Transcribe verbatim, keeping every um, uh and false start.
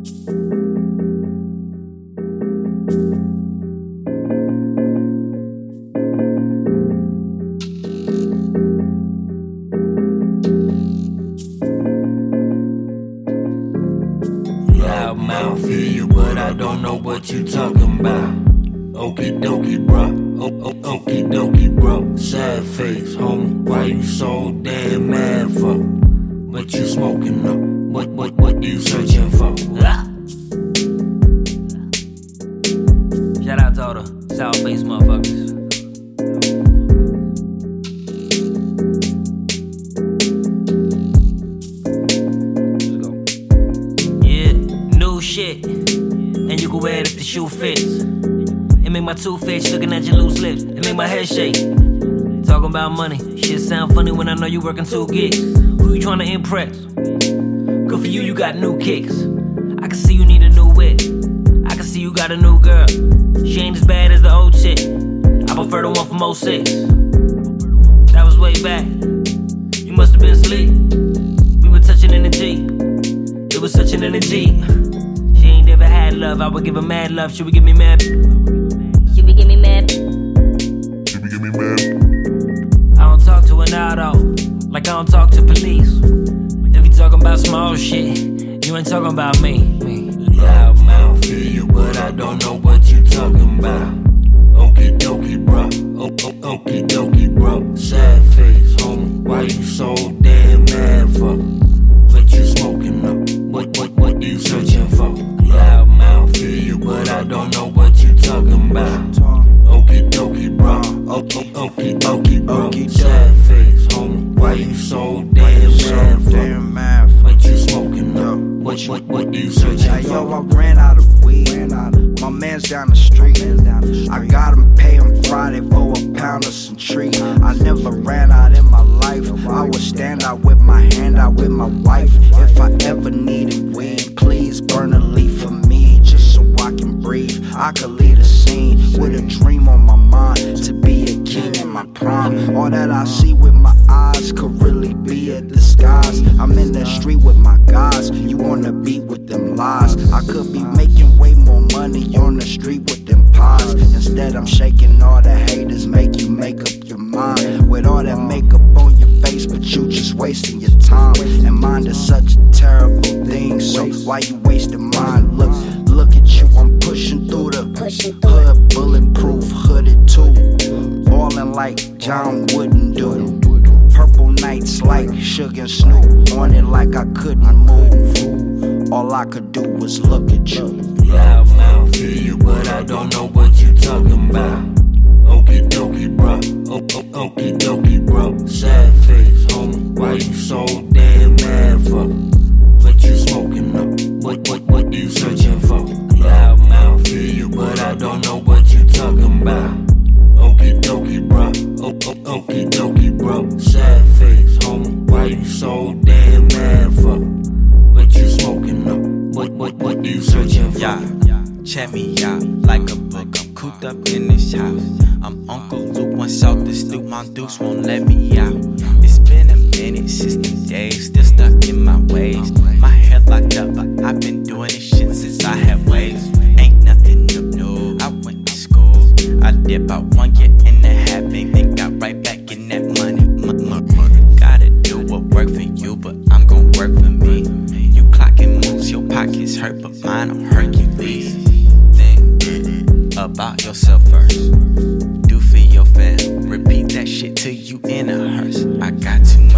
Mouth, hear you, but I don't know what you talking about. Okie dokie, bro. Oh, oh, okie dokie, bro. Sad face, homie. Why you so damn mad for? What you smoking up? What, what, what you searching for? Ah. Shout out to all the South Face motherfuckers. Shit, and you can wear it if the shoe fits. It make my tooth itch looking at your loose lips. It make my head shake. Talking about money, shit sound funny when I know you working two gigs. Who you trying to impress? Good for you, you got new kicks. I can see you need a new whip. I can see you got a new girl. She ain't as bad as the old chick. I prefer the one from oh six. That was way back. You must have been asleep. We were touching in the Jeep. It was such an energy. She ain't never had love, I would give her mad love. She would give me mad. She would give me mad. She would give me mad. I don't talk to her now though, like I don't talk to police. If you talking about small shit, you ain't talking about me. me. Loud mouth, hear you, but I don't know what you talking about. Okie dokie, bro. Oh, oh, okie dokie, bro. Sad face, homie. Why you so damn mad for? What you smoking up? What, what, what you searching for? Loud mouth, hear you, but I don't know what you talking about. Okie dokie, bro. Okie, okie, okie, bro. Sad face, homie. Why you so damn mad for? What you smoking up? What, what, what you searching for? Yo, I ran out of weed. My man's down the street. I got him pay him Friday for a pound of some tree. I never ran out in my life. I would stand out with my hand out with my wife. If I ever needed weed, please burn a leaf for me, just so I can breathe. I could lead a scene with a dream on my mind, to be a king in my prime. All that I see with my eyes could really be a disguise. I'm in the street with my guys. You on the beat with them lies. I could be making way more money on the street with them pies. Instead I'm shaking all the haters, make you make up your mind. With all that makeup on your face, but you just wasting your time. And mind is such a terrible thing, so why you wasting mine? Look, look at you, I'm pushing through the hood, bulletproof, hooded too. Ballin' like John wouldn't do. Purple nights like Sugar and Snoop, on it like I couldn't move. All I could do was look at you. Loud mouth, hear you, but I don't know what you talking about. Okie dokie, bro. Oh, oh, okie dokie, bro. Sad face, homie. Why you so damn mad for? What you smoking up? What, what, what you searching for? Loud mouth, hear you, but I don't know what you talking about. Okie dokie, bro. Oh, oh, okie dokie, bro. Sad face, homie. Why you so damn mad for? What you smoking up? What, what, what you searching for? Yeah, check me out like a book. I'm cooped up in this house. I'm Uncle Luke, once off the stoop, my dukes won't let me out. It's been a minute since the days, still stuck in my ways. My head locked up, but I've been doing this shit since I had waves. Ain't nothing new, no. I went to school, I dip out one year and a half, and then got right back in that money. Gotta do what work for you, but I'm gon' work for me. You clocking moves, your pockets hurt, but mine are Hercules. Think about yourself first. Do for your fam. Repeat that shit till you in a hearse. I got too much